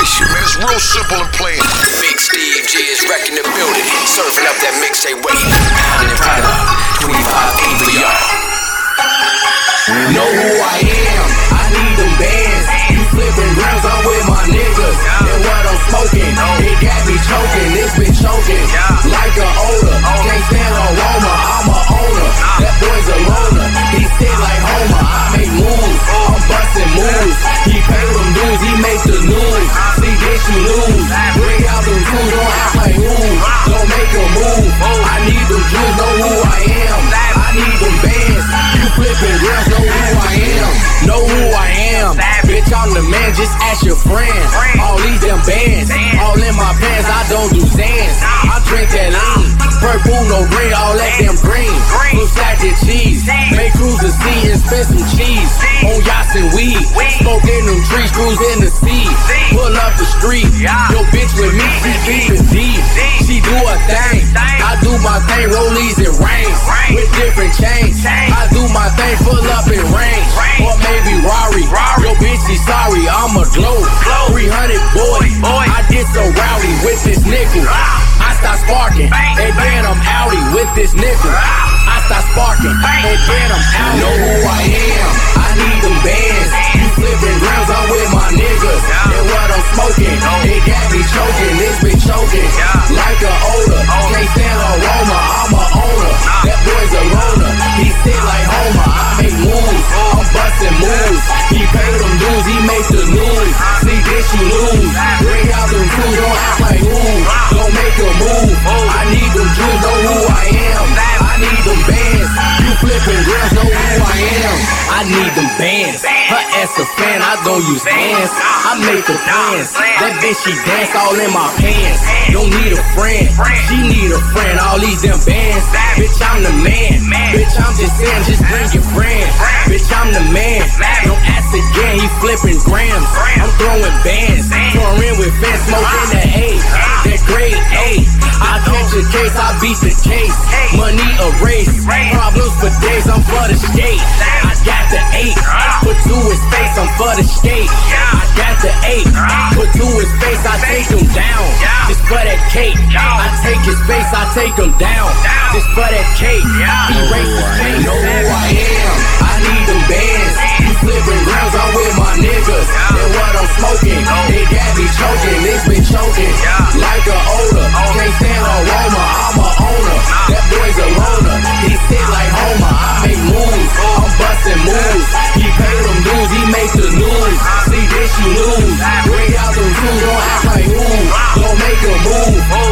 situation. Man, it's real simple and plain. Big Steve G is wrecking the building, serving up that mixtape weight. Pound and powder, 25 for y'all. Know who I am, I need them bands. You flipping grams, I'm with my niggas. And what I'm smoking, it got me choking. This bitch choking like an odor. Can't stand aroma, I'm a owner. That boy's a loner, he sit like Homer. I make moves, I'm busting moves. He pay them dues, he make the news. See this you lose, bring out them tools, don't act like who. Don't make a move, I need them jewels, know who I am. I need them bands, you flipping grams, know who I am. Know who I am, bitch I'm the man, just ask your friends. All these them bands, all in my pants, I don't do Zans. I drink that lean, purple no green, all that them green. Blue stack of cheese, make cruise the sea and spend some cheese. On yachts and weed, smoke in them trees, cruise in the sea. Pull up the street, yo bitch with me, she keepin' deep. She do her thing, I do my thing, rollies and rings. With different chains, I do my thing, full up in range. Or maybe Rari, yo bitch she sorry, I'm a glow. 300 boy, I get so rowdy with this nickel. I start sparking, and then I'm outy with this nickel. I start sparking, and then I'm out. Know who I am, I need them bands. You flipping grams, I'm with my niggas. And what I'm smoking, it got me choking. This bitch choking, like an odor. Can't stand aroma, I'm a owner. That boy's a loner, he sit like Homer. I make moves, I'm busting moves. He pay them dues, he make the news. See this you lose, bring out them tools, don't act like who. Don't make a move, I need them jewels, know who I am. I need them bands, you flipping grams, know who I am. I need them bands, her ass a fan, I don't use hands. I make the plans, that bitch she dance all in my pants. Don't need a friend, she need a friend, all these them bands. Bitch I'm the man, bitch I'm just saying, just bring your friends. Bitch I'm the man, don't ask again, he flipping grams. I'm throwing bands, touring with fans, smoking that A, that grade A. I catch a case, I beat the case. Money erased, problems for days, I'm for the skate. I got the 8, put 2 in space, I'm for the skate. I got the 8, put 2 in space, I take him down. Just for that cake, I take his face, I take him down. Just for that cake, erase his face. Know who I am, I need them bands. You flipping grams, I'm with my niggas. And what I'm smoking, it got me choking. This bitch choking, like an odor. Can't stand aroma, I'm a owner. That boy's a loner, he sit like Homer. I make moves, I'm busting moves. He pay them dues, he make the news. See this you lose, bring out them tools, don't act like who. Don't make a move,